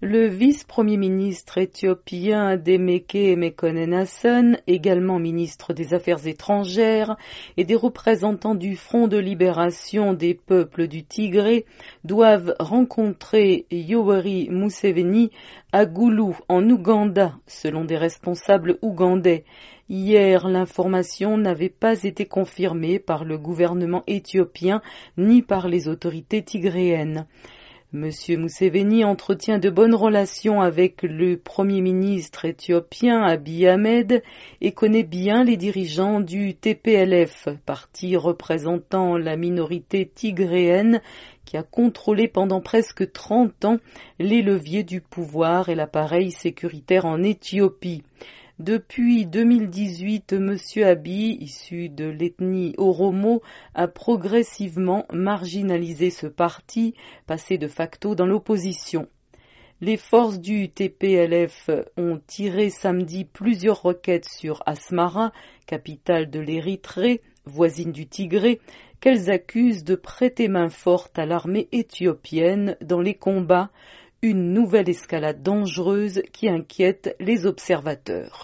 Le vice-premier ministre éthiopien Demeke Mekonnen Hassan, également ministre des Affaires étrangères, et des représentants du Front de libération des peuples du Tigré doivent rencontrer Yoweri Museveni à Gulu, en Ouganda, selon des responsables ougandais. Hier, l'information n'avait pas été confirmée par le gouvernement éthiopien ni par les autorités tigréennes. Monsieur Museveni entretient de bonnes relations avec le Premier ministre éthiopien Abiy Ahmed et connaît bien les dirigeants du TPLF, parti représentant la minorité tigréenne qui a contrôlé pendant presque 30 ans les leviers du pouvoir et l'appareil sécuritaire en Éthiopie. Depuis 2018, M. Abiy, issu de l'ethnie Oromo, a progressivement marginalisé ce parti, passé de facto dans l'opposition. Les forces du TPLF ont tiré samedi plusieurs roquettes sur Asmara, capitale de l'Érythrée, voisine du Tigré, qu'elles accusent de prêter main forte à l'armée éthiopienne dans les combats, une nouvelle escalade dangereuse qui inquiète les observateurs.